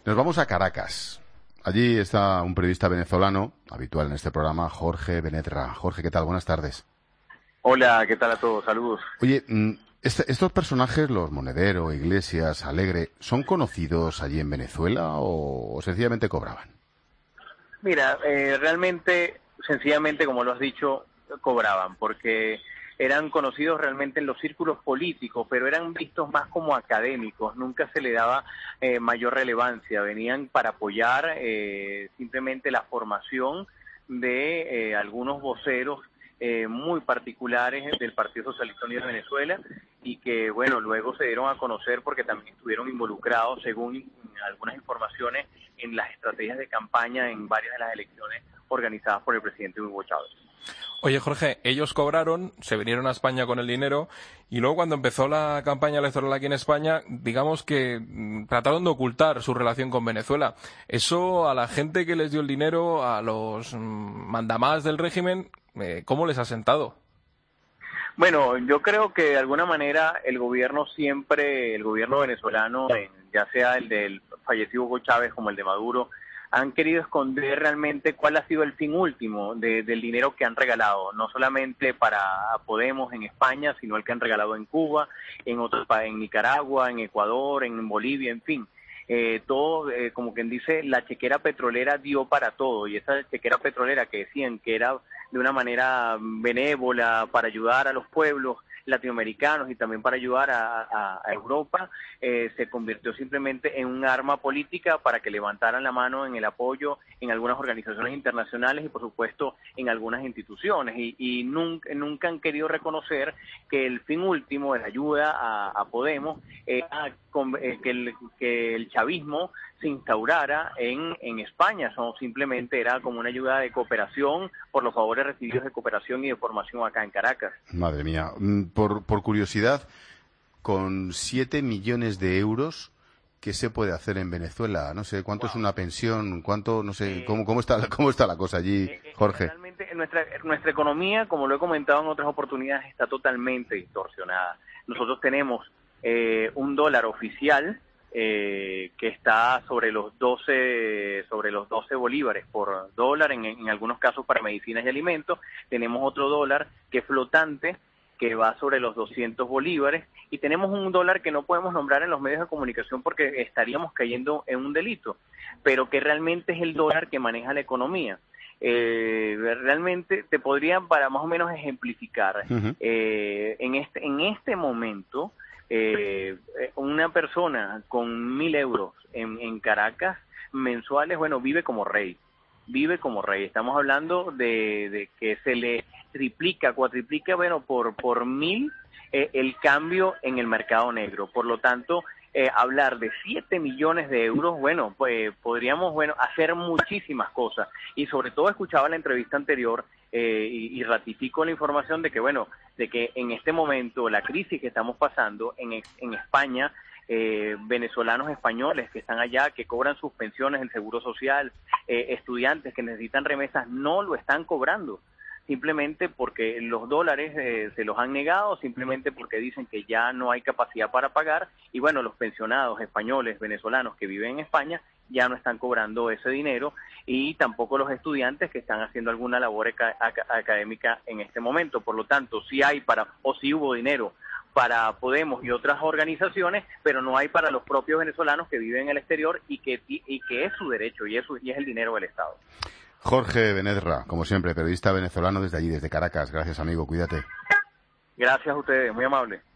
Nos vamos a Caracas. Allí está un periodista venezolano, habitual en este programa, Jorge Benetra. Jorge, ¿qué tal? Buenas tardes. Hola, ¿qué tal a todos? Saludos. Oye, ¿estos personajes, los Monedero, Iglesias, Alegre, son conocidos allí en Venezuela o sencillamente cobraban? Mira, realmente, sencillamente, como lo has dicho, cobraban, porque eran conocidos realmente en los círculos políticos, pero eran vistos más como académicos, nunca se le daba mayor relevancia, venían para apoyar simplemente la formación de algunos voceros muy particulares del Partido Socialista Unido de Venezuela y que, bueno, luego se dieron a conocer porque también estuvieron involucrados, según algunas informaciones, en las estrategias de campaña en varias de las elecciones organizadas por el presidente Hugo Chávez. Oye, Jorge, ellos cobraron, se vinieron a España con el dinero y luego cuando empezó la campaña electoral aquí en España, digamos que trataron de ocultar su relación con Venezuela. Eso a la gente que les dio el dinero, a los mandamás del régimen, ¿cómo les ha sentado? Bueno, yo creo que de alguna manera el gobierno venezolano, ya sea el del fallecido Hugo Chávez como el de Maduro, han querido esconder realmente cuál ha sido el fin último del dinero que han regalado, no solamente para Podemos en España, sino el que han regalado en Cuba, en otros países, en Nicaragua, en Ecuador, en Bolivia, en fin. Todo, como quien dice, la chequera petrolera dio para todo, y esa chequera petrolera que decían que era de una manera benévola para ayudar a los pueblos latinoamericanos y también para ayudar a Europa, se convirtió simplemente en un arma política para que levantaran la mano en el apoyo en algunas organizaciones internacionales y por supuesto en algunas instituciones y nunca han querido reconocer que el fin último de la ayuda a Podemos era que el chavismo se instaurara en España. Simplemente era como una ayuda de cooperación por los favores recibidos de cooperación y de formación acá en Caracas. Madre mía. Por curiosidad, con 7 millones de euros, ¿qué se puede hacer en Venezuela? No sé, ¿cuánto es una pensión? ¿Cuánto, no sé, cómo está la cosa allí, Jorge? Realmente nuestra economía, como lo he comentado en otras oportunidades, está totalmente distorsionada. Nosotros tenemos un dólar oficial que está sobre los 12 bolívares por dólar, en algunos casos para medicinas y alimentos. Tenemos otro dólar que es flotante, que va sobre los 200 bolívares, y tenemos un dólar que no podemos nombrar en los medios de comunicación porque estaríamos cayendo en un delito, pero que realmente es el dólar que maneja la economía. Realmente te podrían, para más o menos ejemplificar, en este momento, una persona con 1.000 euros en Caracas mensuales, bueno, vive como rey. Estamos hablando de que se le triplica, cuatriplica, bueno, por 1.000 el cambio en el mercado negro. Por lo tanto, hablar de 7 millones de euros, bueno, pues podríamos, hacer muchísimas cosas. Y sobre todo escuchaba la entrevista anterior y ratifico la información de que en este momento la crisis que estamos pasando en España, venezolanos españoles que están allá, que cobran sus pensiones, el seguro social, estudiantes que necesitan remesas, no lo están cobrando, simplemente porque los dólares se los han negado, simplemente porque dicen que ya no hay capacidad para pagar, y bueno, los pensionados españoles, venezolanos que viven en España, ya no están cobrando ese dinero, y tampoco los estudiantes que están haciendo alguna labor académica en este momento. Por lo tanto, sí hubo dinero para Podemos y otras organizaciones, pero no hay para los propios venezolanos que viven en el exterior y que es su derecho y es el dinero del Estado. Jorge Benetra, como siempre, periodista venezolano desde allí, desde Caracas. Gracias, amigo, cuídate. Gracias a ustedes, muy amable.